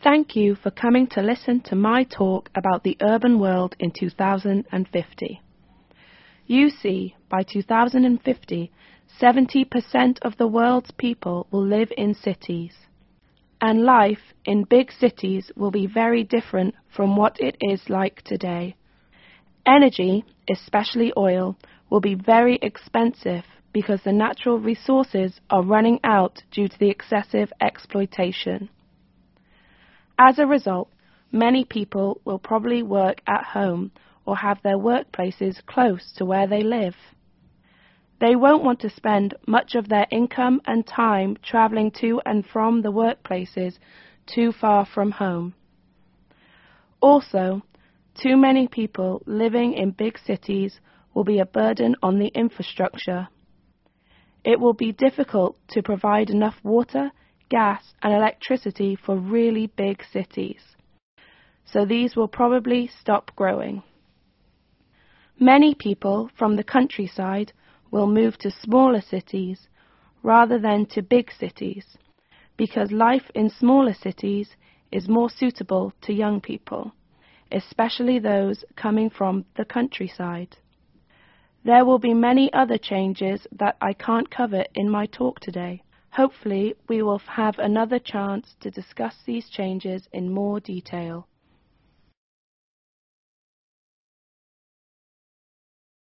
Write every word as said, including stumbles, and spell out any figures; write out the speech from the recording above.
Thank you for coming to listen to my talk about the urban world in two thousand fifty. You see, by two thousand fifty, seventy percent of the world's people will live in cities. And life in big cities will be very different from what it is like today. Energy, especially oil, will be very expensive because the natural resources are running out due to the excessive exploitation. As a result, many people will probably work at home or have their workplaces close to where they live. They won't want to spend much of their income and time traveling to and from the workplaces too far from home. Also, too many people living in big cities will be a burden on the infrastructure. It will be difficult to provide enough water, gas, and electricity for really big cities, so these will probably stop growing. Many people from the countryside will move to smaller cities rather than to big cities, because life in smaller cities is more suitable to young people, especially those coming from the countryside. There will be many other changes that I can't cover in my talk today. Hopefully, we will have another chance to discuss these changes in more detail.